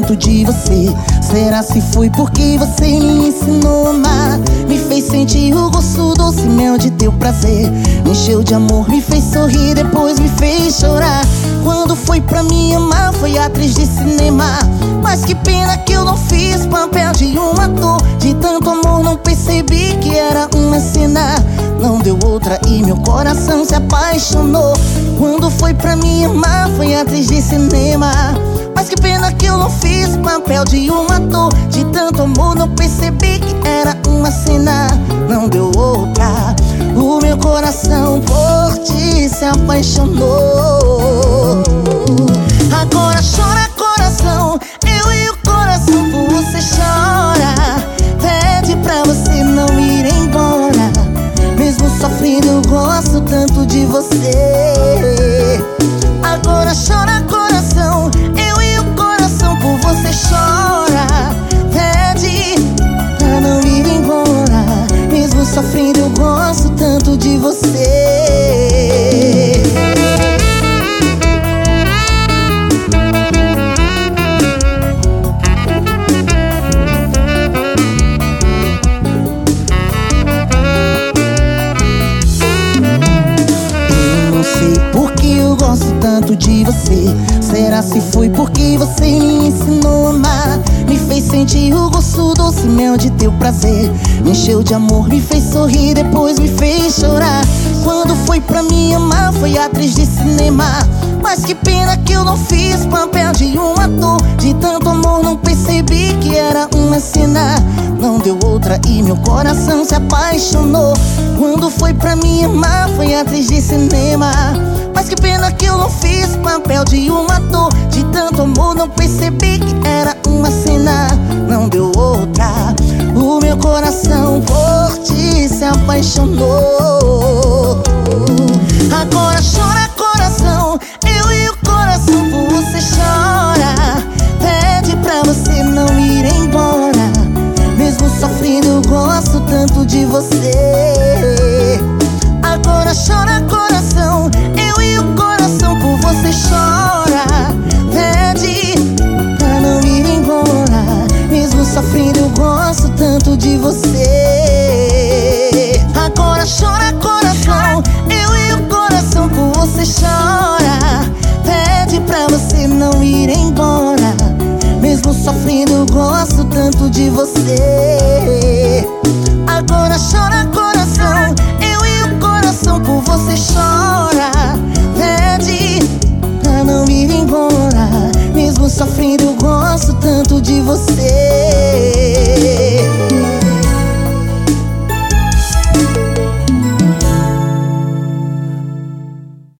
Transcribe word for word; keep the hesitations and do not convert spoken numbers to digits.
tanto de você? Será se foi porque você me ensinou a amar? Me fez sentir o gosto doce, mel de teu prazer. Me encheu de amor, me fez sorrir, depois me fez chorar. Quando foi pra me amar, foi atriz de cinema. Mas que pena que eu não fiz papel de um ator. De tanto amor não percebi que era uma cena. Não deu outra e meu coração se apaixonou. Quando foi pra me amar, foi atriz de cinema. Mas que pena que eu não fiz papel de um ator. De tanto amor não percebi que era uma cena. Não deu outra. O meu coração por ti se apaixonou. Agora chora coração, eu e o coração por você chora. Pede pra você não ir embora. Mesmo sofrendo eu gosto tanto de você. Agora chora coração, eu e o coração por você chora. Pede pra não ir embora. Mesmo sofrendo eu gosto tanto de você. Gosto tanto de você. Será se foi porque você me ensinou a amar? Me fez sentir o gosto doce, mel de teu prazer. Me encheu de amor, me fez sorrir, depois me fez chorar. Quando foi pra me amar, foi atriz de cinema. Mas que pena que eu não fiz papel de um ator. De tanto amor não percebi que era uma cena. Não deu outra e meu coração se apaixonou. Quando foi pra me amar, foi atriz de cinema. Mas que pena que eu não fiz papel de um ator. De tanto amor não percebi que era uma cena. Não deu outra. O meu coração por ti se apaixonou. Agora chora coração, eu e o coração por você chora. Pede pra você não ir embora. Mesmo sofrendo eu gosto tanto de você. Agora chora coração, eu e o coração por você chora. Pede pra não ir embora. Mesmo sofrendo eu gosto tanto de você. Agora chora coração, eu e o coração por você chora. Pede pra você não ir embora. Mesmo sofrendo eu gosto tanto de você. Agora chora coração, eu e o coração por você chora. Pede pra não ir embora. Mesmo sofrendo eu gosto tanto de você.